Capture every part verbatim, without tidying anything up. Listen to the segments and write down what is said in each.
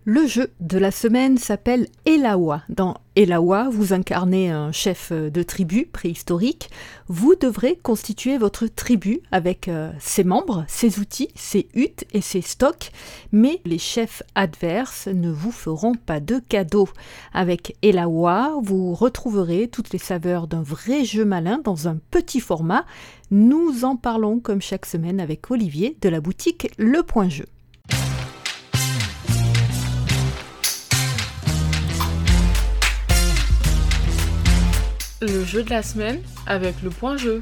Le jeu de la semaine s'appelle Elawa. Dans Elawa, vous incarnez un chef de tribu préhistorique. Vous devrez constituer votre tribu avec euh, ses membres, ses outils, ses huttes et ses stocks. Mais les chefs adverses ne vous feront pas de cadeaux. Avec Elawa, vous retrouverez toutes les saveurs d'un vrai jeu malin dans un petit format. Nous en parlons comme chaque semaine avec Olivier de la boutique Le Point Jeu. Le jeu de la semaine avec le point jeu.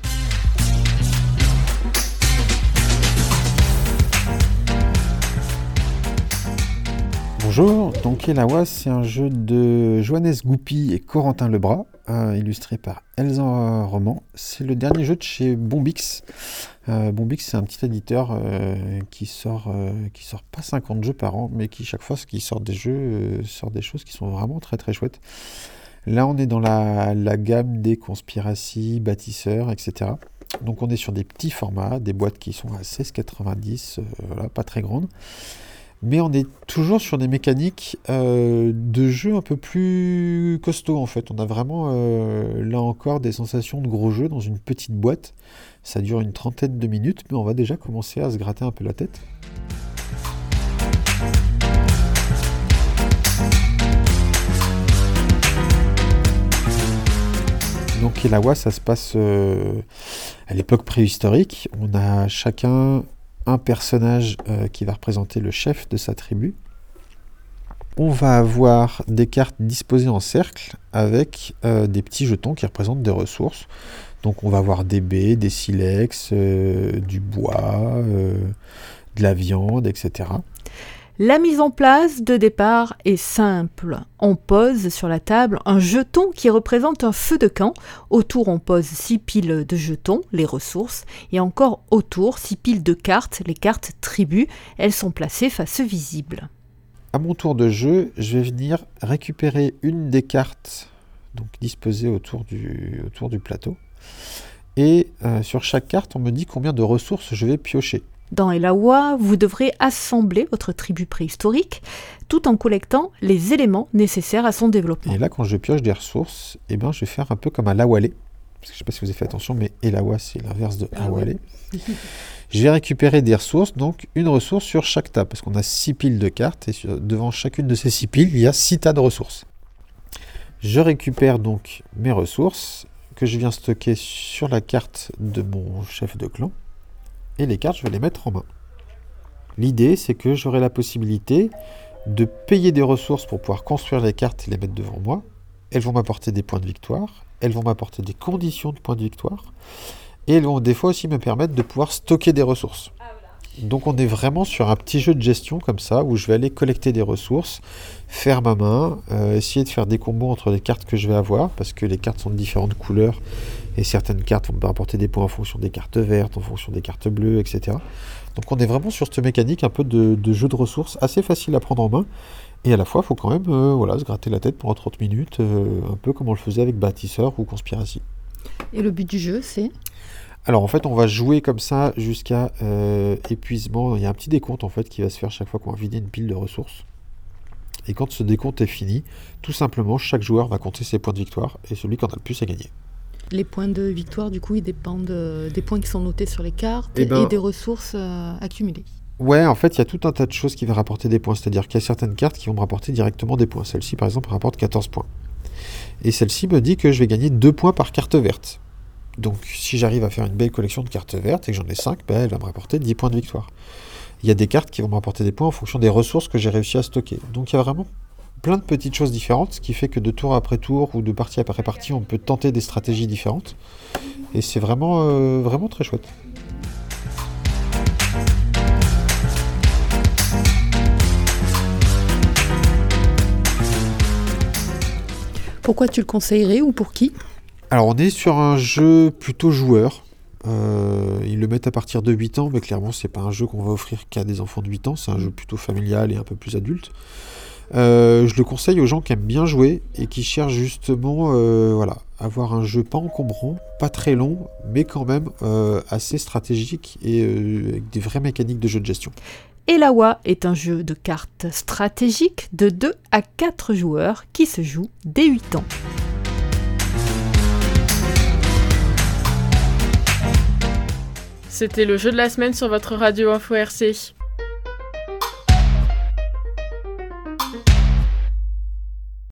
Bonjour, donc Elawa, c'est un jeu de Johannes Goupy et Corentin Lebras, euh, illustré par Elsa Roman. C'est le dernier jeu de chez Bombix. Euh, Bombix, c'est un petit éditeur euh, qui sort euh, qui sort pas cinquante jeux par an, mais qui chaque fois qu'il sort des jeux, euh, sort des choses qui sont vraiment très très chouettes. Là, on est dans la, la gamme des conspiracies, bâtisseurs, et cetera. Donc, on est sur des petits formats, des boîtes qui sont à seize quatre-vingt-dix, euh, voilà, pas très grandes. Mais on est toujours sur des mécaniques euh, de jeu un peu plus costauds, en fait. On a vraiment, euh, là encore, des sensations de gros jeux dans une petite boîte. Ça dure une trentaine de minutes, mais on va déjà commencer à se gratter un peu la tête. Donc Elawa, ça se passe euh, à l'époque préhistorique. On a chacun un personnage euh, qui va représenter le chef de sa tribu. On va avoir des cartes disposées en cercle avec euh, des petits jetons qui représentent des ressources. Donc on va avoir des baies, des silex, euh, du bois, euh, de la viande, et cetera. La mise en place de départ est simple. On pose sur la table un jeton qui représente un feu de camp. Autour, on pose six piles de jetons, les ressources, et encore autour, six piles de cartes, les cartes tribus. Elles sont placées face visible. À mon tour de jeu, je vais venir récupérer une des cartes donc disposées autour du, autour du plateau. Et euh, sur chaque carte, on me dit combien de ressources je vais piocher. Dans Elawa, vous devrez assembler votre tribu préhistorique tout en collectant les éléments nécessaires à son développement. Et là, quand je pioche des ressources, eh ben, je vais faire un peu comme à l'Awalé. Parce que je ne sais pas si vous avez fait attention, mais Elawa, c'est l'inverse de Ah Awalé. ouais. Je vais récupérer des ressources, donc une ressource sur chaque table, parce qu'on a six piles de cartes, et sur, devant chacune de ces six piles, il y a six tas de ressources. Je récupère donc mes ressources, que je viens stocker sur la carte de mon chef de clan. Et les cartes, je vais les mettre en main. L'idée, c'est que j'aurai la possibilité de payer des ressources pour pouvoir construire les cartes et les mettre devant moi. Elles vont m'apporter des points de victoire, elles vont m'apporter des conditions de points de victoire, et elles vont des fois aussi me permettre de pouvoir stocker des ressources. Donc on est vraiment sur un petit jeu de gestion comme ça, où je vais aller collecter des ressources, faire ma main, euh, essayer de faire des combos entre les cartes que je vais avoir, parce que les cartes sont de différentes couleurs, et certaines cartes vont me rapporter des points en fonction des cartes vertes, en fonction des cartes bleues, et cetera. Donc on est vraiment sur cette mécanique un peu de, de jeu de ressources, assez facile à prendre en main, et à la fois il faut quand même euh, voilà, se gratter la tête pendant trente minutes, euh, un peu comme on le faisait avec Bâtisseur ou Conspiracy. Et le but du jeu, c'est ? Alors en fait, on va jouer comme ça jusqu'à euh, épuisement. Il y a un petit décompte en fait qui va se faire chaque fois qu'on va vider une pile de ressources. Et quand ce décompte est fini, tout simplement, chaque joueur va compter ses points de victoire et celui qui en a le plus a gagné. Les points de victoire, du coup, ils dépendent euh, des points qui sont notés sur les cartes Eh ben, et des ressources euh, accumulées. Ouais, en fait, il y a tout un tas de choses qui vont rapporter des points. C'est-à-dire qu'il y a certaines cartes qui vont me rapporter directement des points. Celle-ci, par exemple, rapporte quatorze points. Et celle-ci me dit que je vais gagner deux points par carte verte. Donc, si j'arrive à faire une belle collection de cartes vertes et que j'en ai cinq, ben, elle va me rapporter dix points de victoire. Il y a des cartes qui vont me rapporter des points en fonction des ressources que j'ai réussi à stocker. Donc, il y a vraiment plein de petites choses différentes, ce qui fait que de tour après tour ou de partie après partie, on peut tenter des stratégies différentes. Et c'est vraiment, euh, vraiment très chouette. Pourquoi tu le conseillerais ou pour qui ? Alors on est sur un jeu plutôt joueur. Euh, ils le mettent à partir de huit ans, mais clairement c'est pas un jeu qu'on va offrir qu'à des enfants de huit ans, c'est un jeu plutôt familial et un peu plus adulte. Euh, je le conseille aux gens qui aiment bien jouer et qui cherchent justement euh, voilà, avoir un jeu pas encombrant, pas très long, mais quand même euh, assez stratégique et euh, avec des vraies mécaniques de jeu de gestion. Elawa est un jeu de cartes stratégique de deux à quatre joueurs qui se joue dès huit ans. C'était le jeu de la semaine sur votre radio Info R C.